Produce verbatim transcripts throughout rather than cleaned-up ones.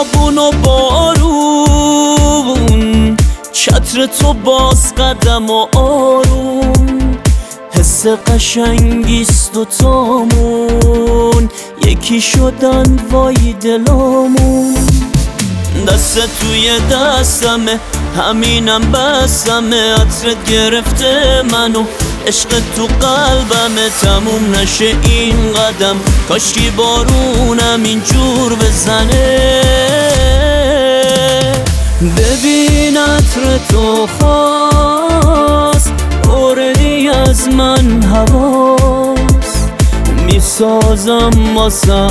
خیابون و بارون، چتر تو باز قدم و آروم، حس قشنگیست دوتامون، یکی شدن وای دلامون. دست توی دستمه، همینم بسمه، عطرت گرفته منو، عشق تو قلبمه. تموم نشه این قدم، کاشکی بارونم اینجور بزنه. ببین عطر تو خواست، اوردی از من حواس، میسازم ما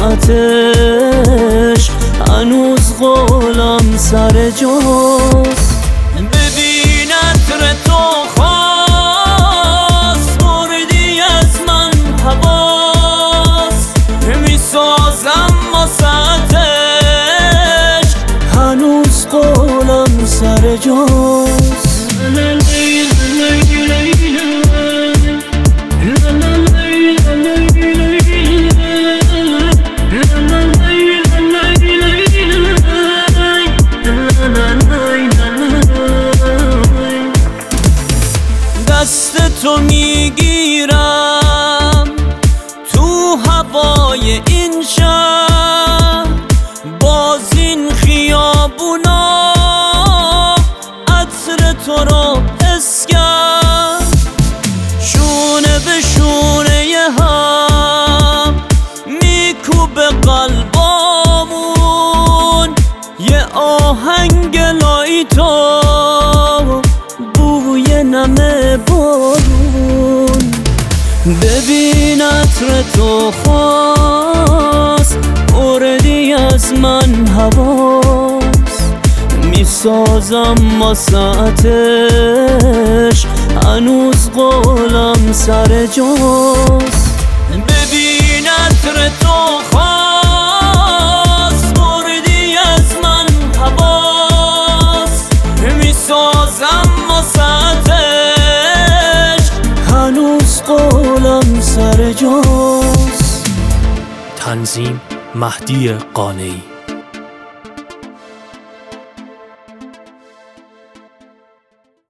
ساعتش، هنوز قولم سر جاست. ببین عطر تو خواست، اوردی از من حواس، میسازم ما ساعتش، هنوز قولم سر جاست. دست تو میگیرم تو هوای این شهر، باز این خیابونا عطر تو رو حس کرد، شونه به شونه هم میکوبه قلبامون، یه آهنگ لایتا بوی نم بارون. ببین عطر تو خواست، اوردی از من حواس، میسازم ما ساعتش، هنوز قولم سر جاست. ببین عطر تو خواست، اوردی از من حواس، میسازم ما ساعتش، هنوز قولم سر جاست. تنظیم مهدی قانعی.